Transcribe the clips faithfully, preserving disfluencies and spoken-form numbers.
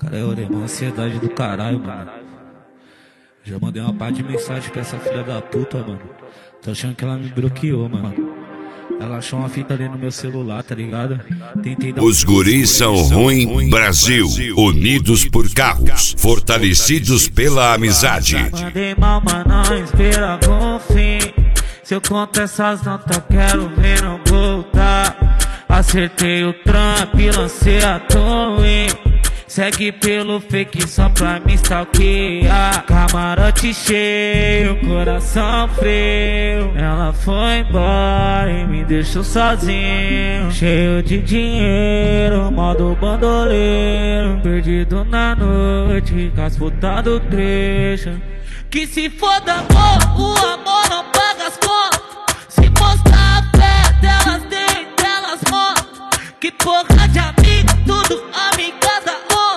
Cara, eu orei uma ansiedade do caralho, mano. Já mandei uma par de mensagem pra essa filha da puta, mano. Tô achando que ela me bloqueou, mano. Ela achou uma fita ali no meu celular, tá ligado? Tentei dar... Os guris são ruim, Brasil. Unidos por carros, fortalecidos pela amizade. Mandei mal, mas não espera com fim. Se eu conto essas notas, quero ver não voltar. Acertei o Trump, lancei a Twin. Segue pelo fake só pra me stalkear. Camarote cheio, coração frio. Ela foi embora e me deixou sozinho. Cheio de dinheiro, modo bandoleiro. Perdido na noite, com as putas do trecho. Que se foda amor, o amor não paga as contas. Se mostrar a fé delas, dentro delas mostram. Que porra de amigo, tudo amigada.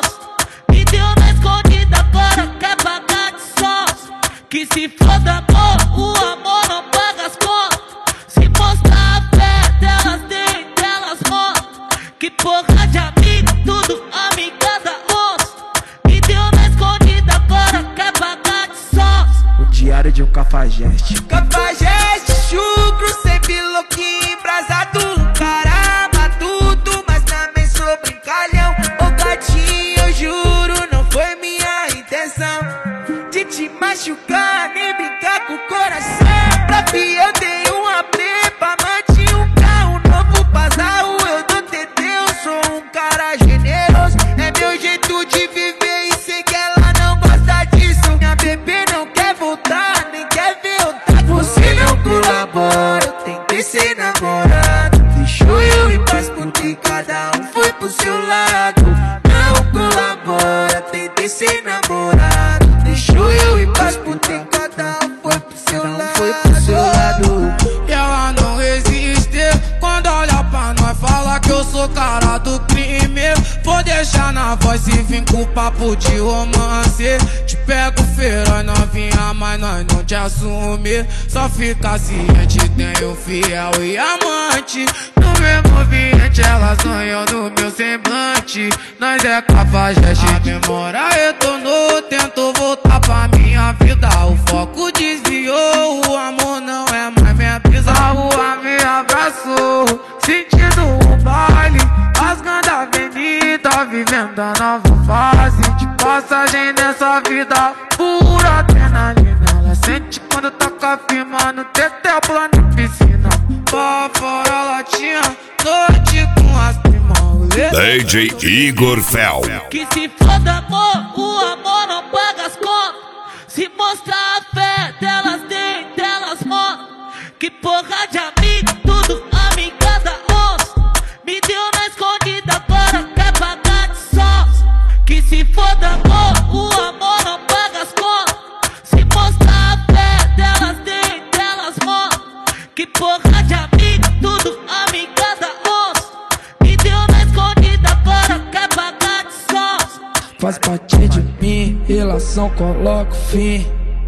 Que se foda amor, o amor não paga as contas. Se mostrar a fé delas, dentro delas mostram. Que porra de amigo, tudo amigada onça. Me deu na escondida, agora quer pagar de sócio. O diário de um cafajeste. Cafajeste, chucro, sempre louquinho, embrasado. Caramba, tudo, mas também sou brincalhão. Ô gatinho, eu juro, não foi minha intenção de te machucar, nem brincar com o coração. Pra fi eu dei uma plepa, manti um carro novo Pazarro. Eu dou T T, eu sou um cara generoso. É meu jeito de viver e sei que ela não gosta disso. Minha bebê não quer voltar, nem quer ver eu tá. Você não colabora, eu tentei ser namorado. Deixou eu em paz porque cada um foi pro seu lado. Não colabora, tentei ser namorado. Deixou eu em paz porque cada um foi pro seu lado. Foi pro seu lado. E ela não resiste quando olha pra nós, fala que eu sou cara do crime. Vou deixar na voz e vim com papo de romance. Te pego feroz novinha, mas nós não te assumir. Só fica ciente, tem um fiel e amante. No mesmo ambiente ela sonhou no meu semblante. Nós é cafajeste, a memória retornou. Tentou voltar pra minha vida, o foco desviou. O amor não é mais minha brisa. A rua me abraçou, sentindo o baile, rasgando a avenida, vivendo a nova fase de passagem nessa vida. Pura adrenalina, ela sente quando toca firma no tetel, pula na piscina. Pra fora ela tinha noite com as primas. D J Igor Fel. Que se foda amor, o amor não paga as contas. Se mostrar a fé delas, dentro delas mostram. Que porra de amigo, tudo amigada onça. Me deu na escondida, agora quer pagar de sócio. Que se foda amor, o amor não paga as contas. Se mostrar a fé delas, dentro delas mostram. Que porra de amigo, tudo amigada onça. Me deu na escondida, agora quer pagar de sócio. Faz parte de mim, relação coloca o fim.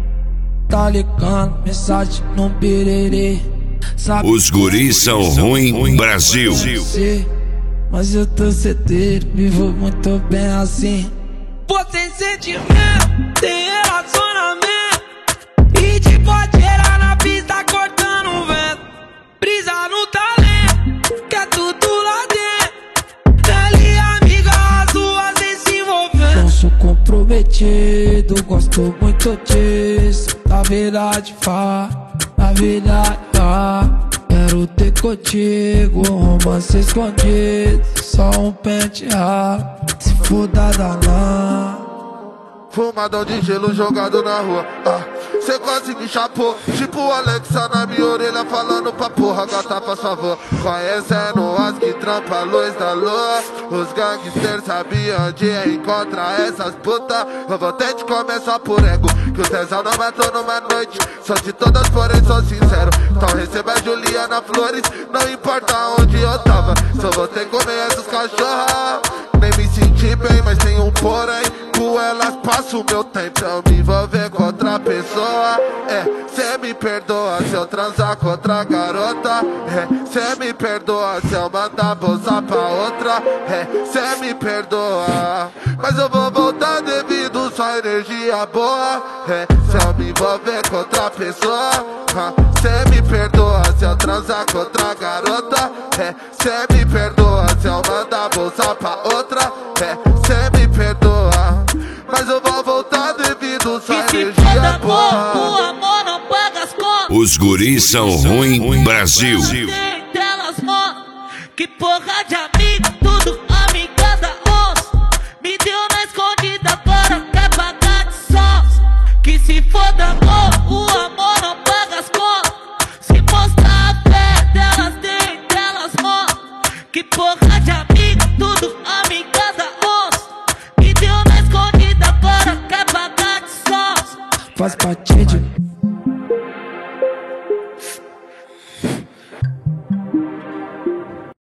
Tá ligando, mensagem no birerê. Sabe Os guris são ruim, Brasil. você, mas eu tô certeiro, vivo muito bem assim. Pô, tem sentimento, tem relacionamento. E te pode gerar na pista cortando o vento. Brisa no talento, que é tudo lá dentro. Dali amiga, as duas vem se envolvendo. Não sou comprometido, gosto muito disso. Na verdade, fá, na verdade, fá. Quero ter contigo, romance escondido. Só um pente raro, se for da danar. Fumadão de gelo jogado na rua, ah, cê quase me chapou. Tipo o Alexa na minha orelha falando pra porra, gata pra sua avó. Conhecendo as que trampa a luz da lua. Os gangsters sabiam onde encontrar essas putas. Eu vou ter de começar por ego, que o tesão não matou numa noite. Sou de todas, porém sou sincero. Então receba a Juliana Flores, não importa onde eu tava. Só vou ter que comer essas cachorras. Nem me senti bem, mas tem um porém. com elas passo meu tempo, eu me envolver com outra pessoa. É, cê me perdoa se eu transar com outra garota. É, cê me perdoa se eu mandar bolsa pra outra. É, cê me perdoa, mas eu vou voltar devido só energia boa. É, se eu me envolver com outra pessoa. Cê me perdoa se eu transar com outra garota. É, cê me perdoa se eu mandar bolsa pra outra. É, cê me perdoa, mas eu vou voltar devido só energia boa. O amor não paga as contas. Os guris são ruim, Brasil. Delas, mano, que porra de amigo, tudo amiga da onça. Me deu na escondida, agora quer pagar de sós. Que se foda amor, o amor não paga as contas. Se mostrar a fé delas, tem delas, mano. Que porra de amigo, tudo amiga da onça. Me deu na escondida, agora quer pagar de sós. Faz parte de